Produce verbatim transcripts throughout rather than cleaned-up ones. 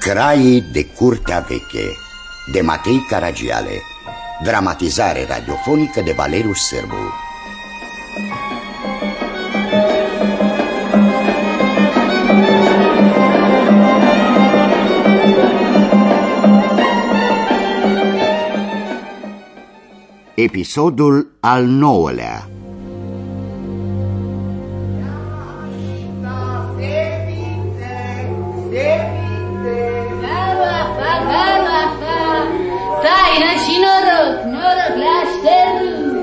Craii de curtea veche, de Matei Caragiale. Dramatizare radiofonică de Valeriu Sârbu. Episodul al nouălea. Și noroc, noroc la aștept.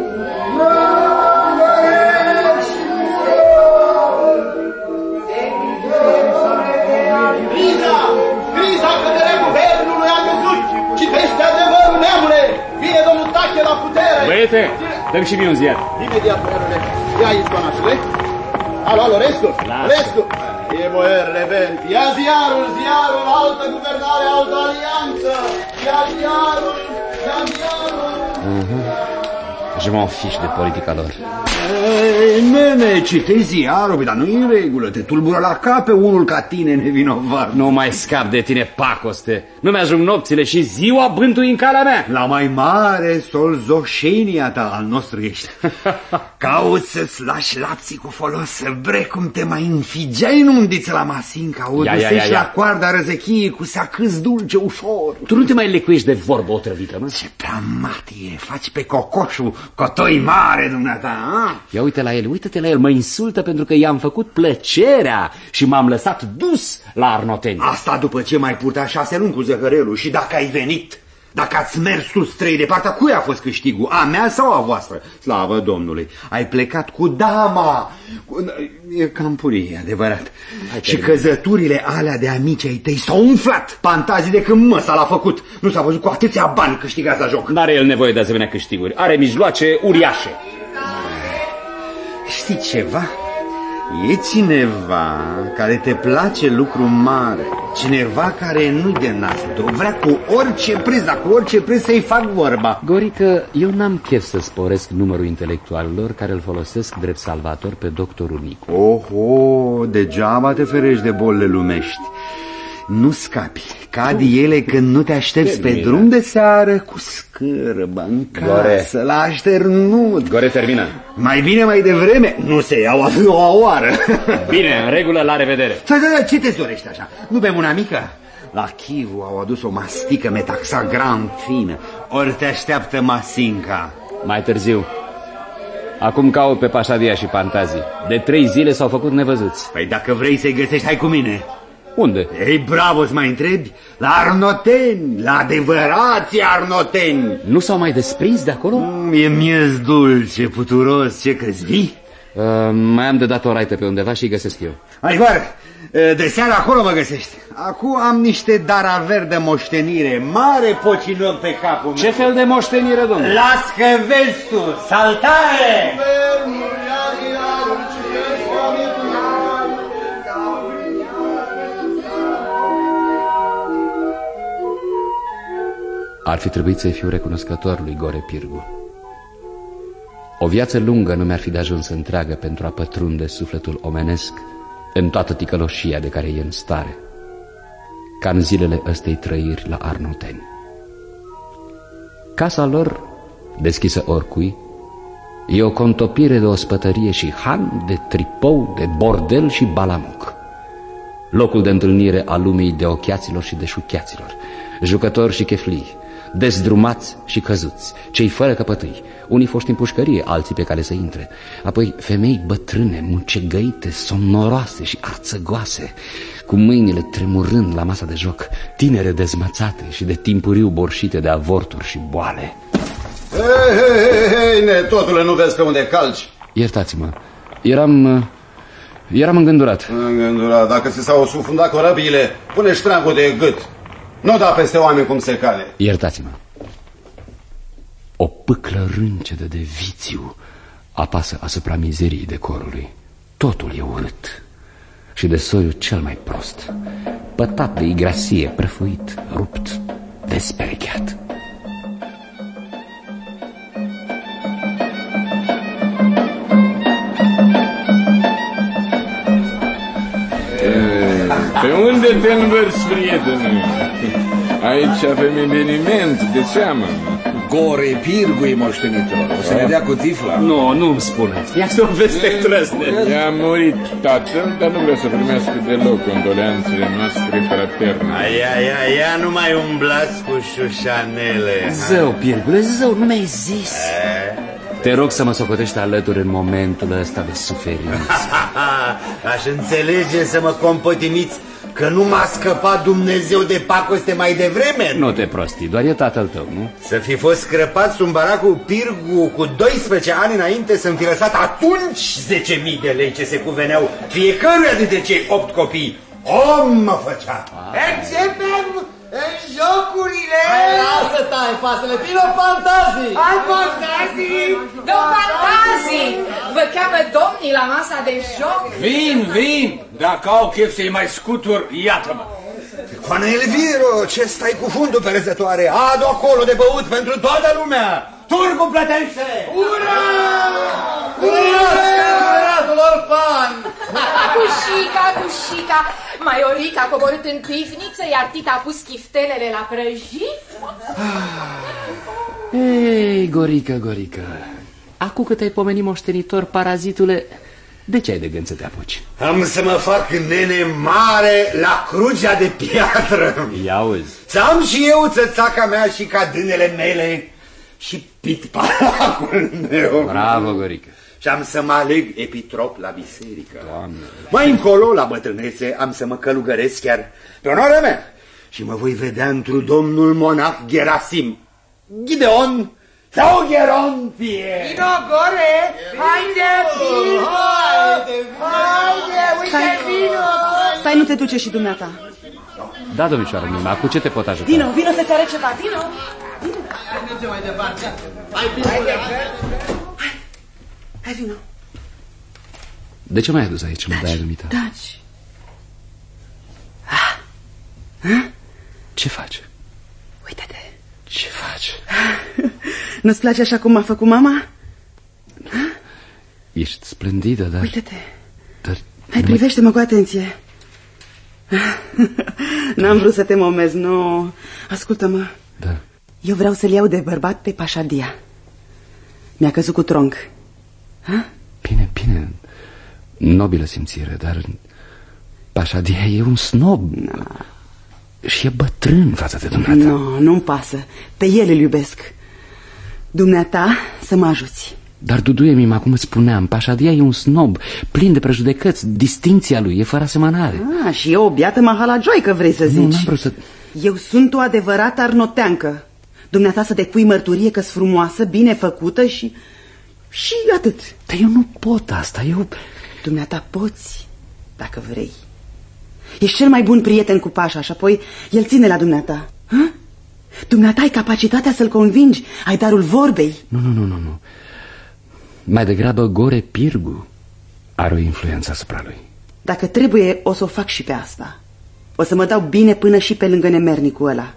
Criza, criza căderea guvernului a căzut. Citește adevărul, neamule. Vine domnul Tache la putere. Băiete, dă-mi și mie un ziar. Imediat, boierule. Ia aici, toanașule. Alo, alo, restul, restul. E, boierule, venti. Ia ziarul, ziarul, altă guvernare, altă alianță. Ia ziarul, ia ziarul. Je m'en fiche de politica lor. Ei, nene, citezi ziarul, dar nu e în regulă. Te tulbură la cap pe unul ca tine nevinovat. Nu mai scap de tine, pacoste. Nu mi-ajung nopțile și ziua bântui în calea mea. La mai mare solzoșenia ta al nostru ești. Cauți să-ți lași lapții cu folos. Bre, cum te mai înfigeai în undiță la Masinca. O dusești la coarda răzechiei cu sacâs dulce ușor. Tu nu te mai lecuiești de vorbă otrăvită, mă? Ce prea matie, faci pe cocoșul cotoi mare, dumneata, a? Ia uite la el, uite-te la el, mă insultă pentru că i-am făcut plăcerea și m-am lăsat dus la Arnoteni. Asta după ce m-ai purtat șase luni cu zăhărelul și dacă ai venit, dacă ați mers sus trei de partea, cui a fost câștigul? A mea sau a voastră? Slavă Domnului! Ai plecat cu dama! Cu... E cam purie, adevărat. Și căzăturile alea de amici ai tăi s-au umflat. Fantazii de când măsa l-a făcut. Nu s-a văzut cu atâția bani câștigați la joc. N-are el nevoie de asemenea câștiguri. Are mijloace uriașe. Știi ceva? E cineva care te place lucru mare. Cineva care nu-i de nas. Vrea cu orice preț, dar cu orice preț să-i fac vorba. Gorică, eu n-am chef să sporesc numărul intelectualilor care îl folosesc drept salvator pe doctorul Nicu. Oho, degeaba te ferești de bolile lumești. Nu scapi, cad ele când nu te aștepți pe drum de seară cu scârbă în casă, la așternut. Gore, termină. Mai bine mai devreme, nu se iau a doua oară. Bine, în regulă, la revedere. Da, da, da, ce te dorești așa? Nu bem una mică? La Chivu au adus o mastică metaxagran fină, ori te așteaptă Masinca. Mai târziu. Acum caut pe Pașadia și Pantazii. De trei zile s-au făcut nevăzuți. Păi dacă vrei să-i găsești, hai cu mine. Unde? Ei, bravo, îți mai întrebi? La Arnoteni, la adevărații Arnoteni. Nu s-au mai desprins de acolo? Mm, e miez dulce, puturos, ce crezi, vii? Uh, mai am de dat o raită pe undeva și-i găsesc eu. Adevăr, de seara acolo mă găsești. Acum am niște daraver de moștenire, mare pocilor pe capul Ce meu. fel de moștenire, domnule? Las că vezi tu, saltare! Ar fi trebuit să-i fiu recunoscător lui Gore Pirgu. O viață lungă nu mi-ar fi de ajuns întreagă pentru a pătrunde sufletul omenesc în toată ticăloșia de care e în stare, ca în zilele ăstei trăiri la Arnoteni. Casa lor, deschisă oricui, e o contopire de ospătărie și han, de tripou, de bordel și balamuc. Locul de întâlnire a lumii de ochiaților și de șuchiaților, jucători și cheflii, dezdrumați și căzuți, cei fără căpătâi, unii foști în pușcărie, alții pe care să intre, apoi femei bătrâne, mucegăite, somnoroase și arțăgoase, cu mâinile tremurând la masa de joc, tinere dezmățate și de timpuriu borșite de avorturi și boale. Hei, hei, hei, hei, ne, totule, nu vezi pe unde calci? Iertați-mă, eram... eram îngândurat. Îngândurat, dacă ți s-au sufundat corăbiile, pune ștrangul de gât. Nu da peste oameni cum se cade. Iertați-mă. O pâclă râncedă de vițiu apasă asupra mizeriei decorului. Totul e urât și de soiul cel mai prost, pătat de igrasie, prăfuit, rupt, desperecheat. Pe unde te învârți, prietene? Aici avem eveniment de seamă. Gore Pirgui, moștenitor. O să ne dea cu tifla. Nu, nu-mi spuneți. Ia să o veste trăsne. I-a murit tatăl, dar nu vrea să primească deloc condoleanțele noastre fraterne. Aia, aia, ia, nu mai umblați cu șușanele. Zău, Pirgule, zău, nu mi-ai zis. Te rog să mă socotești alături în momentul ăsta de suferință. Aș înțelege să mă compătimiți că nu m-a scăpat Dumnezeu de pacoste mai devreme. Nu te prostii, doar e tatăl tău, nu? Să fi fost scrăpat sub baracul Pirgu cu doisprezece ani înainte, să-mi fi lăsat atunci zece mii de lei ce se cuveneau fiecăruia dintre cei opt copii. Om mă făcea. Începem jocurile! Hai, lasă, tai, fasele, vino fantazii! Hai, fantazii! Domn Fantazii, vă cheamă domnii la masa de joc? Vin, vin! Dacă au chef să-i mai scutur, iată-mă! Coana Elviro, ce stai cu fundul perezătoare? Adu acolo de băut pentru toată lumea! Turcu plătește! Ura! Ura! Scăratul orfan! Cușica, cușica! Maiorica a coborât în pivniță, iar Tita a pus chiftelele la prăjit? Ei, Gorică, Gorică, acum că te-ai pomenit moștenitor, parazitule, de ce ai de gând să te apuci? Am să mă fac nene mare la crucea de piatră. Ia auzi. Să am și eu țățaca mea și cadânele mele și pitparacul meu. Bravo, Gorică. Și am să mă aleg epitrop la biserică. Doamne. Mai încolo, la bătrânețe, am să mă călugăresc chiar pe onoarea mea. Și mă voi vedea într-un domnul monah Gerasim, Gideon sau Gerontie. Vino, Gore! Haide, vino! Haide, uite, vino! Stai, nu te duce și dumneata. Da, domnișoară Mima, cu ce te pot ajuta? Vino, vino să-ți arăt ceva, vino! Hai, mergem mai departe. Hai, Pirgule! Hai, hai, vino. De ce m-ai adus aici, mă dai lumita? Taci. Ah. Ce faci? Uite-te. Ce faci? Nu-ți place așa cum m-a făcut mama? Ești splendidă, dar... Uite-te. Dar... Hai, privește-mă cu atenție. N-am vrut să te momezi, nu. Ascultă-mă. Da. Eu vreau să-l iau de bărbat pe Pașadia. Mi-a căzut cu tronc. Ha? Bine, bine. Nobilă simțire, dar... Pașadia e un snob. No. Și e bătrân față de dumneata. Nu, no, nu-mi pasă. Pe el îl iubesc. Dumneata să mă ajuți. Dar, Duduie Mima, cum îți spuneam, Pașadia e un snob, plin de prejudecăți. Distincția lui e fără asemănare. Ah, și eu o biată mahalajoică, vrei să zici? Nu, n-am vrut să... Eu sunt o adevărată arnoteancă. Dumneata să depui mărturie că-s frumoasă, bine făcută și... și atât. Dar eu nu pot asta, eu... Dumneata poți, dacă vrei. Ești cel mai bun prieten cu Pașa și apoi el ține la dumneata. Ha? Dumneata ai capacitatea să-l convingi, ai darul vorbei. Nu, nu, nu, nu, nu. Mai degrabă Gore Pirgu are o influență asupra lui. Dacă trebuie, o să o fac și pe asta. O să mă dau bine până și pe lângă nemernicul ăla.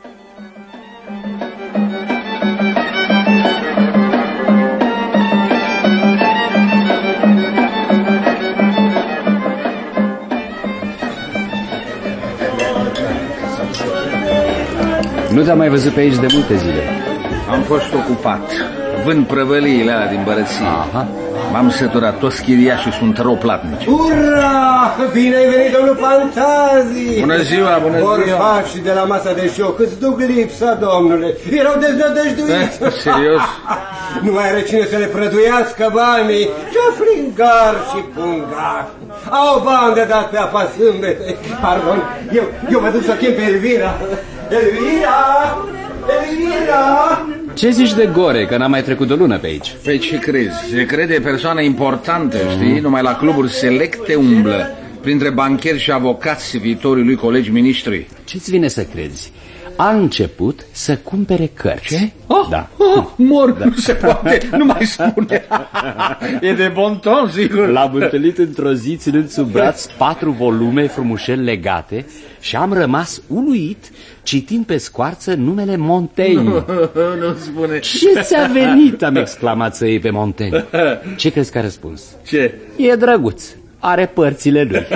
Nu te-am mai văzut pe aici de multe zile. Am fost ocupat. Vând prăvăliile alea din bărăție. Aha. M-am săturat, toți chiriașii sunt rău platnici. Ura! Bine ai venit, domnul Fantazii! Bună ziua, bună ziua! Orfaci de la masa de joc, îți duc lipsa, domnule. Erau deznădăjduiți. Eh, serios? Nu mai are cine să le prăduiască banii. Ce flingar și pungar. Au bani de dat pe apa sâmbete. Pardon, eu, eu mă duc să chem pe Elvira. Elvira! Elvira! Ce zici de Gore, că n-a mai trecut o lună pe aici? Păi ce crezi? Se crede persoană importantă, știi? Numai la cluburi selecte umblă, printre bancheri și avocați viitorii lui colegi ministri. Ce-ți vine să crezi? A început să cumpere cărți. Ce? Oh, da. Oh, mor, da. Nu se poate, nu mai spune. E de bon ton, sigur. L-am întâlnit într-o zi ținând sub braț patru volume frumușel legate și am rămas uluit citind pe scoarță numele Montaigne. Nu, nu spune. Ce ți-a venit? Am exclamat să iei pe Montaigne. Ce crezi că a răspuns? Ce? E drăguț. are părțile lui.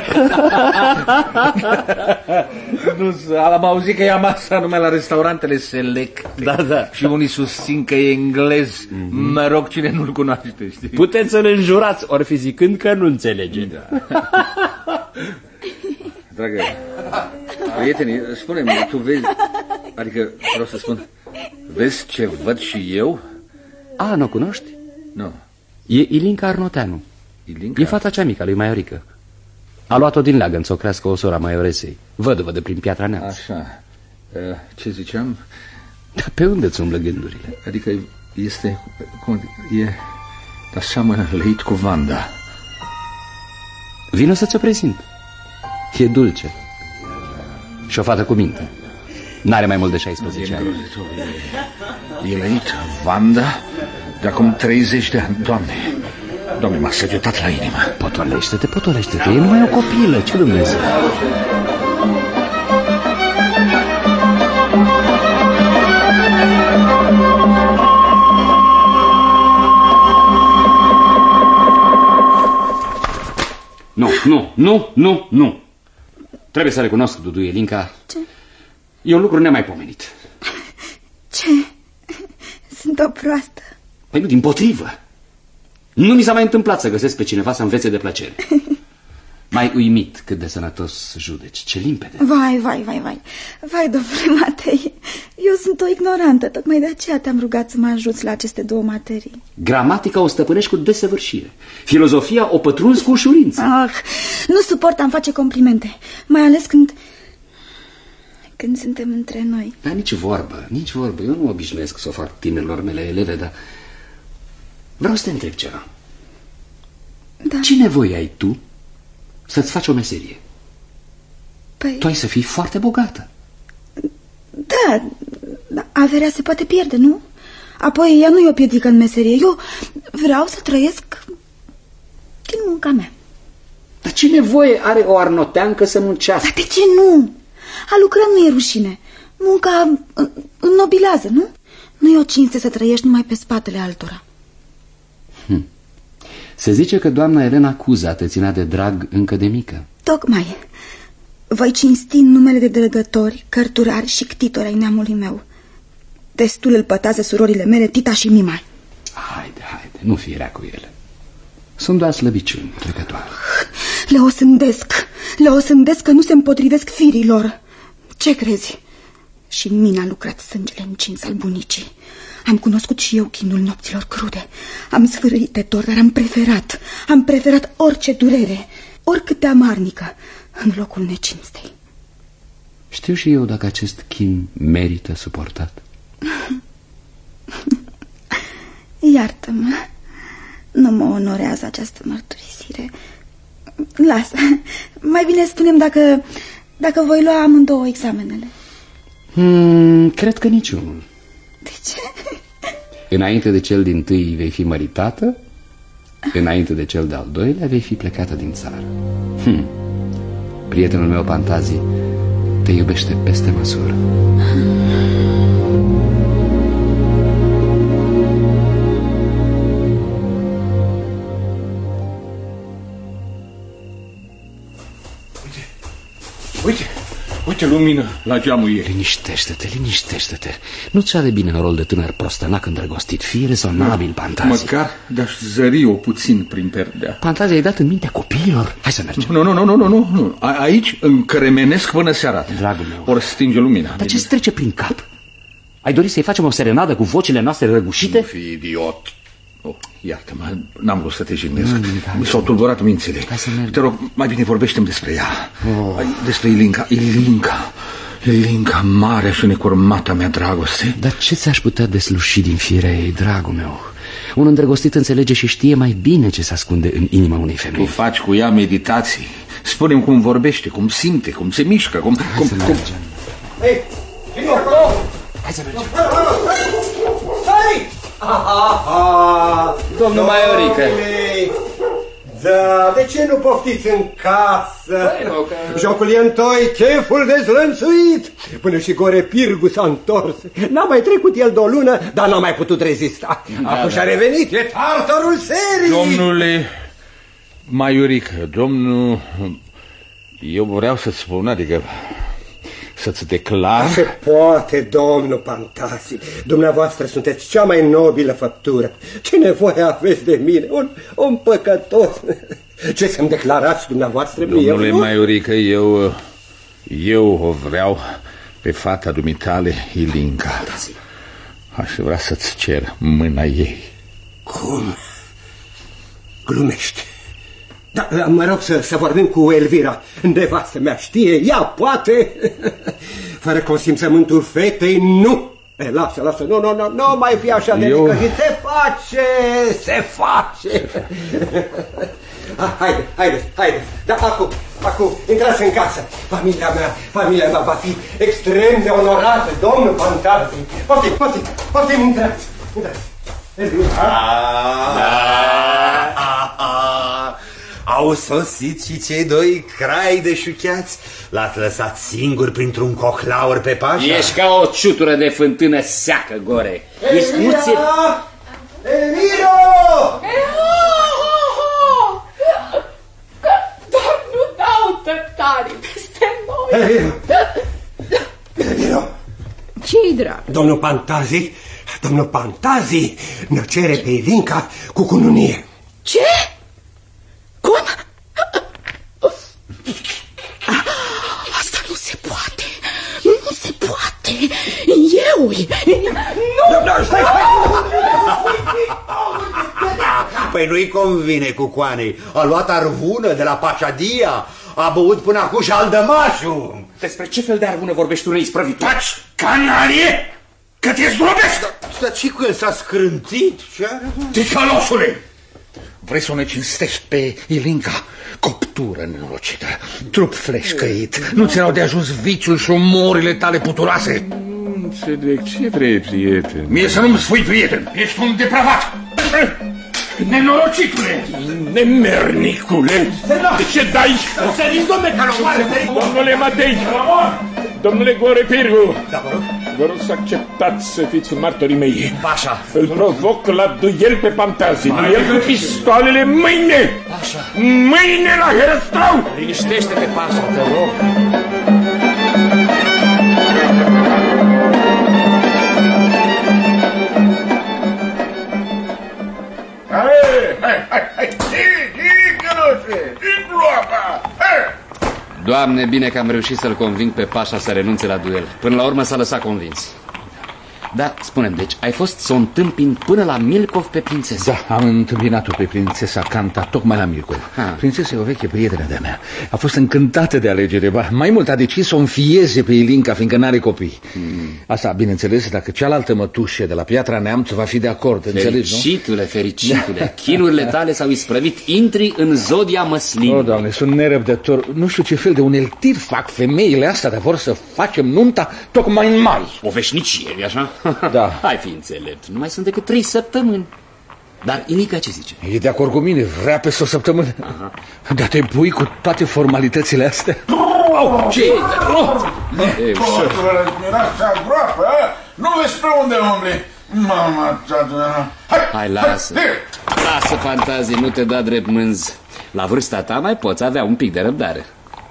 Nu, am auzit că ia masa numai la restaurantele Select. Da, da. Și unii susțin că e englez. Mm-hmm. Mă rog, cine nu-l cunoaște, știi? Puteți să-l înjurați, ori fi zicând că nu înțelege. Da. Dragă, prietenii, spune-mi, tu vezi, adică vreau să spun, vezi ce văd și eu? A, nu o cunoști? Nu. E Ilinca Arnoteanu. Ilinca? E fata cea mică a lui Maiorică. A luat-o din leagăn să o crească o soră a Maioresei. Văduvă de prin Piatra Neamț. Așa. Ce ziceam? Dar pe unde îți umblă gândurile? Adică este, cum, e, dar seamănă leit cu Vanda. Vino să ți-o prezint. E dulce. Și o fată cu minte. N-are mai mult de șaisprezece ani. E leit, Vanda, de acum treizeci de ani, Doamne. Doamne, m-a săgetat la inimă. Potolește-te, potolește-te, e numai o copilă, ce Dumnezeu. Nu, nu, nu, nu, nu. Trebuie să recunosc, Dudu Elinca. Ce? E un lucru nemaipomenit. Ce? Sunt o proastă. Păi nu, dimpotrivă. Nu mi s-a mai întâmplat să găsesc pe cineva să învețe de plăcere. M-ai uimit cât de sănătos judeci, ce limpede. Vai, vai, vai, vai. Vai, domnule Matei, eu sunt o ignorantă, tocmai de aceea te-am rugat să mă ajuți la aceste două materii. Gramatica o stăpânești cu desăvârșire. Filozofia o pătrunzi cu ușurință. Ah, nu suport a-mi face complimente, mai ales când... când suntem între noi. Dar nici vorbă, nici vorbă. Eu nu obișnuiesc să o fac tinerilor mele eleve, dar vreau să te întreb ceva. Da. Ce nevoie ai tu să-ți faci o meserie? Păi... Tu ai să fii foarte bogată. Da, averea se poate pierde, nu? Apoi ea nu e o piedică în meserie. Eu vreau să trăiesc din munca mea. Dar ce nevoie are o arnoteancă să muncească? Dar de ce nu? A lucra nu e rușine. Munca înnobilează, nu? Nu e o cinste să trăiești numai pe spatele altora. Hm. Se zice că doamna Elena Cuza te ținea de drag încă de mică. Tocmai. Voi cinsti în numele de dregători, cărturari și ctitori ai neamului meu. Destul îl pătează surorile mele, Tita și Mima. Haide, haide, nu fi rea cu ele. Sunt doar slăbiciuni trecătoare. Le osândesc, le osândesc că nu se împotrivesc firilor. Ce crezi? Și în mine a lucrat sângele încins al bunicii. Am cunoscut și eu chinul nopților crude. Am sfârâit de dor, dar am preferat, am preferat orice durere, oricât de amarnică, în locul necinstei. Știu și eu dacă acest chin merită suportat. Iartă-mă, nu mă onorează această mărturisire. Lasă, mai bine spune-mi dacă, dacă voi lua amândouă examenele. Hmm, cred că niciunul. De ce? Înainte de cel din tâi vei fi măritată, înainte de cel de-al doilea vei fi plecată din țară. Hm. Prietenul meu Pantazi te iubește peste măsură. Uite, uite lumină la geamul ei. Liniștește-te, liniștește-te. Nu-ți are bine în rol de tânăr prostănac îndrăgostit. Fii rezonabil, Pantazi. Măcar de-aș zări-o puțin prin perdea. Pantazi, ai dat în mintea copiilor? Hai să mergem. Nu, nu, nu, nu, nu, nu, nu. A aici încremenesc până seara. Dragul meu. Ori stinge lumina. Dar ce-ți trece prin cap? Ai dorit să-i facem o serenadă cu vocile noastre răgușite? Nu fi idiot. Oh, iartă-mă, n-am vrut să te jignesc. Mi s-au tulburat mințile. Te rog, mai bine vorbește-mi despre ea. Oh. Despre Ilinca, Ilinca, Ilinca, marea și necurmata mea dragoste. Dar ce ți-aș putea desluși din firea ei, dragul meu? Un îndrăgostit înțelege și știe mai bine ce se ascunde în inima unei femei. Tu faci cu ea meditații. Spune-mi cum vorbește, cum simte, cum se mișcă, cum... Hai cum, să cum... mergem. Hei, vino acolo! Hai să mergem. Hai! Aha, domnul Maiorică. Da, de ce nu poftiți în casă? Jocul e întoi, cheful dezlănțuit. Până și Gore Pirgu s-a întors. N-a mai trecut el de o lună, dar n-a mai putut rezista. Da, Acum da. și-a revenit, e tartarul serii. Domnule, Maiorică, domnul... Eu vreau să-ți spun, adică... Să-ți declar... Se poate, domnul Pantasi. Dumneavoastră sunteți cea mai nobilă făptură. Ce nevoie aveți de mine? Un, un păcătos. Ce să-mi declarați dumneavoastră mie? Domnule Maiorică, eu... Eu o vreau pe fata dumitale, Ilinca. Pantasi. Aș vrea să-ți cer mâna ei. Cum? Glumești. Da, mă rog să, să vorbim cu Elvira. Nevastă mea știe, ea poate. Fără consimțământul fetei, nu. E, lasă, lasă, nu, nu, nu, nu mai fi așa de Eu... necăjit. Se face, se face. Haide, haide, haide. Da, acum, acum, intrați în casă. Familia mea, familia mea va fi extrem de onorată, domnul Pantasi. Poftim, poftim, poftim, intrați, intrați. Au sosit și cei doi crai de șucheați. L-ați lăsat singur printr-un coclaur pe Pașa? Ești ca o ciutură de fântână seacă, Gore. Ești muție... Elviro! Dar nu dau tăptare peste noi. Elviro! Elviro! Ce-i drag? Domnul Pantasi, domnul Pantasi ne cere pe Ilinca cu cununie. Ce? Cum? Asta nu se poate. Nu se poate. Eu... Nu! Păi nu-i convine cu coanei. A luat arvună de la Pașadia. A băut până acum și aldămașul. Despre ce fel de arvună vorbești tu, neisprăvit? Taci, canalie! Că te zdrobesc! Dar ce cu el s-a scrântit? Ticălosule! Vrei să o necinstești pe Ilinca? Coptură nenorocită, trup fleșcăit. Nu ți-erau de ajuns viciul și umorile tale puturoase? Nu înțeleg, ce vrei, prieten? Mie să nu-mi spui prieten, ești un depravat! Nenorocitule! Nemernicule! De ce dai? Săriți, domnule Calomoare, săriți! Domnule Matei! Domnule Gore Pirgu! Da, vă rog. Vă rog să acceptați să fiți martorii mei. Pașa! Îl provoc la duel pe Pantasi. Duel cu pistoalele mâine! Pașa! Mâine la Herăstrău! Liniștește-te, Pașa, te rog! Hai, hai, hai, hai! Ticăloșe! Ticăloapa! Hai! Doamne, bine că am reușit să-l conving pe Pașa să renunțe la duel. Până la urmă s-a lăsat convins. Da, spune-mi, deci ai fost să o întâmpini până la Milcov pe prințesa? Da, am întâmpinat-o pe prințesa Canta tocmai la Milcov. Ha. Prințesa e o veche prietenă de-a mea. A fost încântată de alegere, ba, mai mult a decis să o înfieze pe Ilinca, fiindcă n-are copii. Hmm. Asta, bineînțeles, dacă cealaltă mătușe de la Piatra Neamț va fi de acord, înțelegi, nu? Fericitule, fericitule, chinurile tale s-au isprăvit, intri în zodia măslinului. O, Doamne, sunt nerăbdător. Nu știu ce fel de uneltir fac femeile astea, dar vor să facem nunta tocmai în mai. O veșnicie, e așa? Da. Hai fi înțelept, nu mai sunt decât trei săptămâni. Dar Ilinca ce zice? E de acord cu mine, vrea peste o săptămână. Aha. Dar te pui cu toate formalitățile astea? Oh, ce? Erați agroapă, nu vezi pe unde umbli. Mama, tată. Hai, hai, lasă. Lasă, Fantazii, nu te da drept mânz. La vârsta ta mai poți avea un pic de răbdare.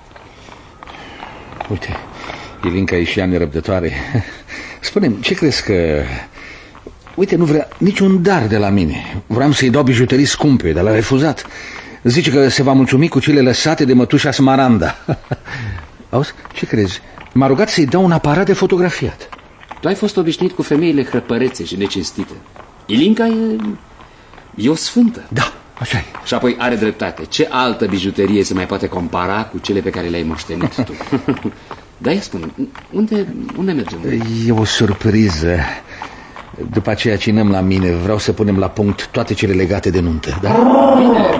Uite, Ilinca e și ea nerăbdătoare. Spune-mi, ce crezi că... Uite, nu vrea niciun dar de la mine. Vreau să-i dau bijuterii scumpe, dar l-a refuzat. Zice că se va mulțumi cu cele lăsate de mătușa Smaranda. Auzi, ce crezi? M-a rugat să-i dau un aparat de fotografiat. Tu ai fost obișnuit cu femeile hrăpărețe și necinstite. Ilinca e... e o sfântă. Da, așa e. Și apoi are dreptate. Ce altă bijuterie se mai poate compara cu cele pe care le-ai moștenit tu? Dar ia spune, unde, unde mergem? E o surpriză. După aceea cinăm la mine. Vreau să punem la punct toate cele legate de nuntă. Da? Bine.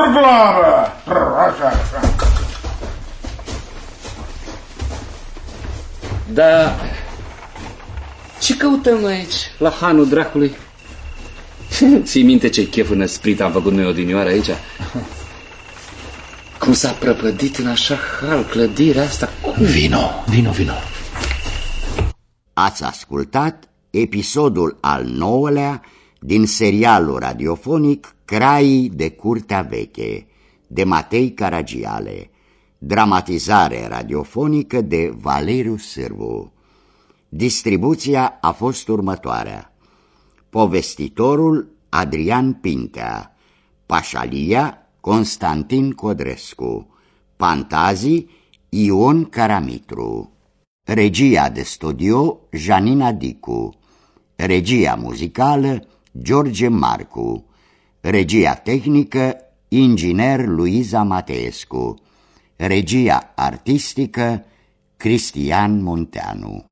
Așa, așa. Da. Ce căutăm noi aici, la hanul dracului? Ții minte ce chef înăsprit am făcut noi odinioară aici? Cum s-a prăpădit în așa hal clădirea asta? Vino, vino, vino. Ați ascultat episodul al nouălea din serialul radiofonic Craii de Curtea Veche, de Matei Caragiale. Dramatizare radiofonică de Valeriu Sârbu. Distribuția a fost următoarea: povestitorul Adrian Pintea, pașalia Constantin Codrescu, pantazii Ion Caramitru, regia de studio Janina Dicu, regia muzicală George Marcu, regia tehnică inginer Luiza Mateescu, regia artistică Cristian Munteanu.